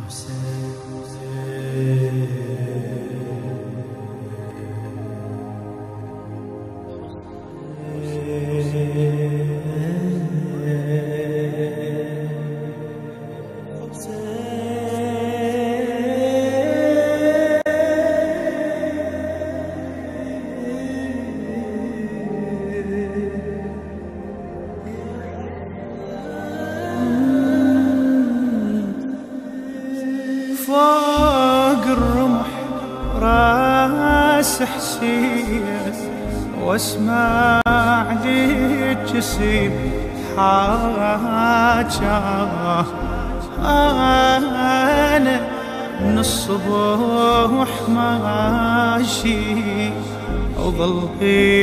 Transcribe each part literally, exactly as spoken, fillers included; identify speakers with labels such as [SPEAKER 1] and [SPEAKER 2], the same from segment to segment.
[SPEAKER 1] فوق الرمح راس حسين واسمع لي جسيم حاجة أنا من الصبح ماشي وظل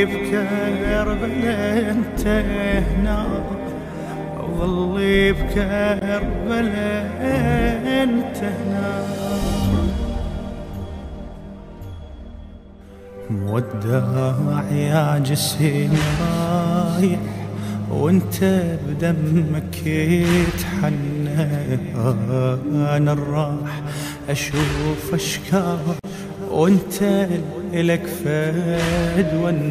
[SPEAKER 1] بكربلاء انت هنا وظل بكربلاء انت هنا مودع يا جسيم رايح وانت بدمك يتحنى انا الراح اشوف اشكال وانت لك فد ون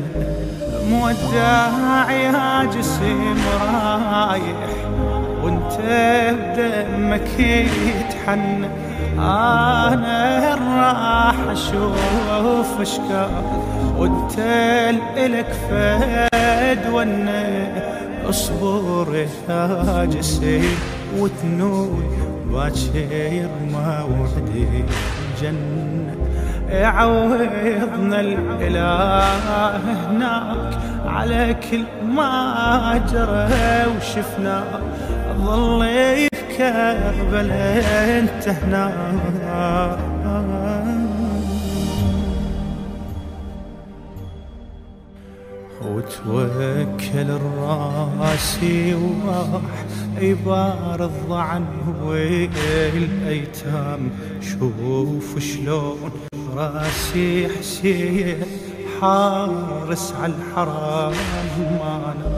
[SPEAKER 1] مودع يا جسيم رايح وانت بدمك يتحنى انا الراح اشوف اشكال وانت لك فد ون اصبر يا جسيم وتنول باكر موعدي الجنة يعوضنا الاله هناك على كل ما جرى وشفنا ظل بكربلاء انت هناك وتوكل الراسي وراح يبارض عنه والايتام شوف شلون راسي حسين حارس على الحرام مانا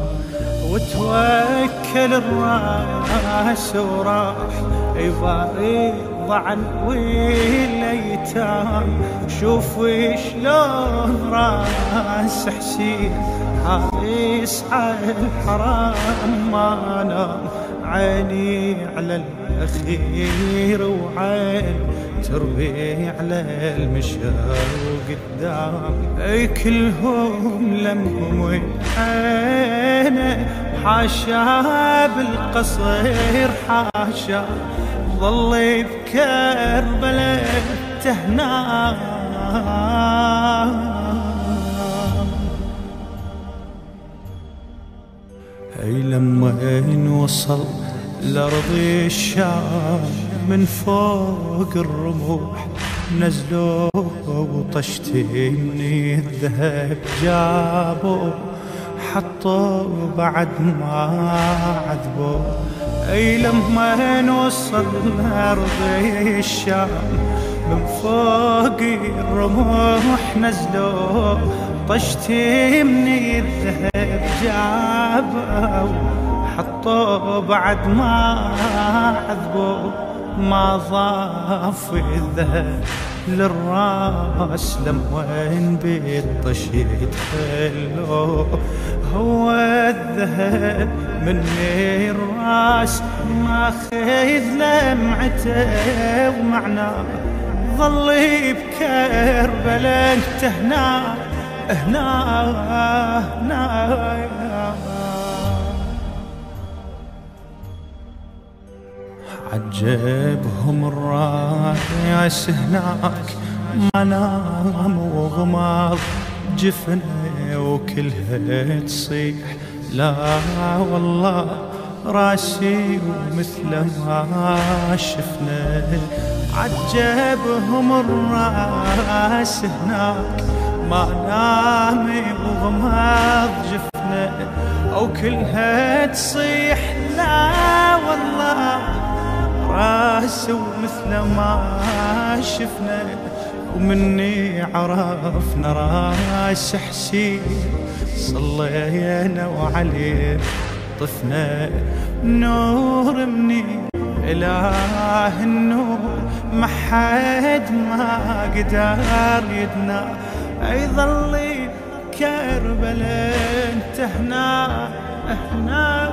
[SPEAKER 1] وتوكل الراس وراح يبارض عنه والايتام شوف شلون راس حسين حارس على الحرام ما نام عيني على الأخير وعين تربي على المشاو قدام أي كلهم لمهم وعينه حاشا بالقصير حاشا ظل بكربلاء تهنا اي لما وصل لارض الشام من فوق الرموح نزلوا وطشتي من الذهب جابوا حطوا بعد ما عذبوا اي لما وصل لارض الشام من فوق الرموح نزلوا طشتي من الذهب جابوا حطوا بعد ما عذبوا ما ضاف الذهب للراس لموين بالطش يتخلوا هو الذهب من الراس ما خذ لمعته ومعناه ظل بكربلاء انت هنا هنا هنا عجبهم الراس هناك ما نام وغماض جفنه وكلها تصيح لا والله راسي ومثل ما شفنا عجبهم الراس هناك ما نام وغماض جفنه او كلها تصيح لا والله راس ومثل ما شفنا ومني عرفنا راس حسين صلينا وعليه طفنا نور مني إله النور ما حد ما قدر يدنا، يظل كربلاء انت هنا هنا.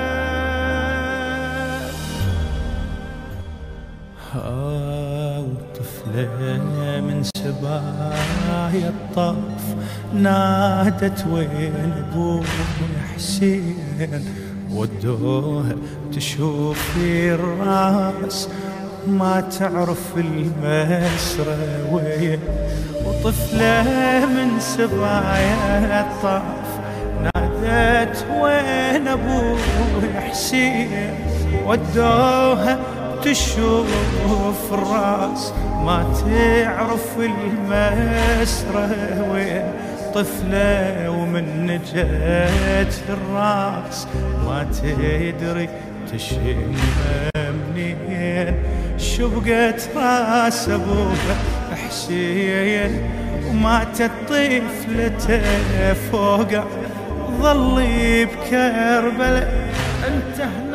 [SPEAKER 1] ها وطفلة من سبايا الطف نادت وين ابوي حسين، ودوها تشوف الراس ما تعرف المسرى وين. وطفلة من سبايا الطف نادت وين ابوي حسين، ودوها تشوف الراس ما تعرف المسرى وين. طفلة ومن نجت الراس ما تدري تشمها منين، شبقت راس ابوها حسين وماتت طفلته فوقه، ظل بكربلاء انت هنا.